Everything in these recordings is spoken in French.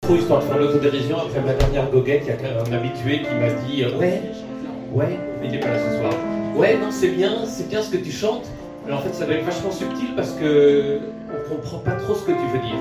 Trop histoire de faire l'autodérision après ma dernière goguette, il y a un habitué qui m'a dit ouais, il n'est pas là ce soir. Ouais, non, c'est bien ce que tu chantes. Mais en fait, ça doit être vachement subtil parce que on comprend pas trop ce que tu veux dire.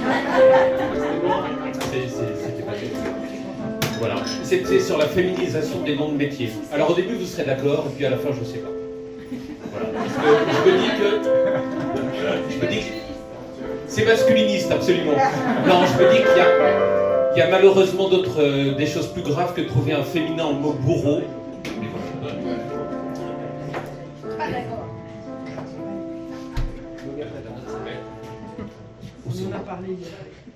C'était pas terrible. Voilà. C'était sur la féminisation des noms de métiers. Alors au début, vous serez d'accord, et puis à la fin, je sais pas. Voilà. Parce que je me dis que c'est masculiniste, absolument. Non, je me dis qu'il y a malheureusement des choses plus graves que de trouver un féminin en mot bourreau. Pas d'accord. On en a parlé hier.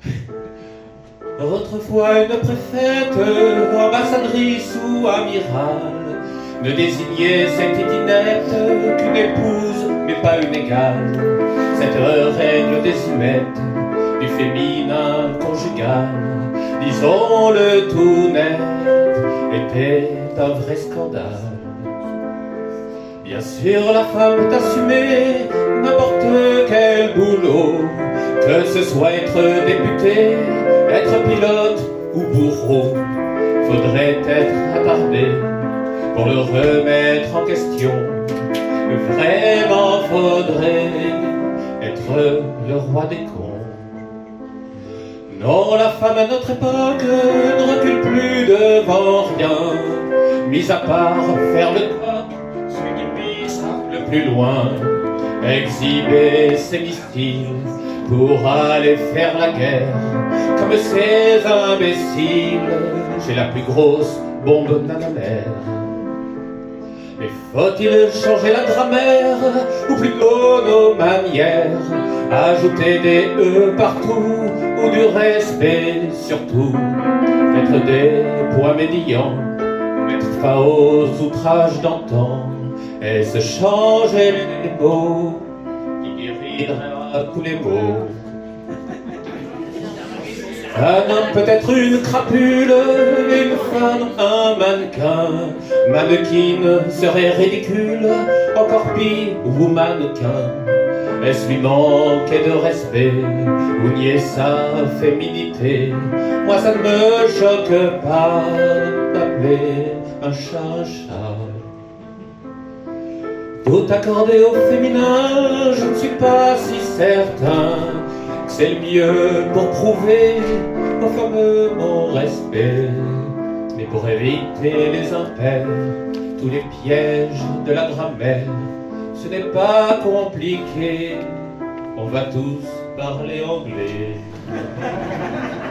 Autrefois une préfète, ambassadrice ou amirale, ne désignait cette édinette qu'une épouse, mais pas une égale. Cette règle désuète du féminin conjugal, disons-le tout net, était un vrai scandale. Bien sûr, la femme peut assumer n'importe quel boulot, que ce soit être député, être pilote ou bourreau. Faudrait être attardé pour le remettre en question. Vraiment faudrait être le roi des cons. Non, la femme à notre époque ne recule plus devant rien, mis à part faire le coq, celui qui pisse le plus loin, exhiber ses missiles pour aller faire la guerre, comme ces imbéciles, j'ai la plus grosse bombe nanolaire. Mais faut-il changer la grammaire, ou plutôt nos manières, ajouter des E partout, ou du respect surtout, mettre des points médians, mettre fin aux outrages d'antan, et se changer les mots qui guériraient tous les maux. Un homme peut être une crapule, une femme un mannequin. Mannequin serait ridicule, encore pire ou mannequin. Est-ce lui manquer de respect ou nier sa féminité? Moi ça ne me choque pas d'appeler un chat un chat. Tout accorder au féminin, je ne suis pas si certain que c'est le mieux pour prouver aux femmes mon respect. Mais pour éviter les impairs, tous les pièges de la grammaire, ce n'est pas compliqué, on va tous parler anglais.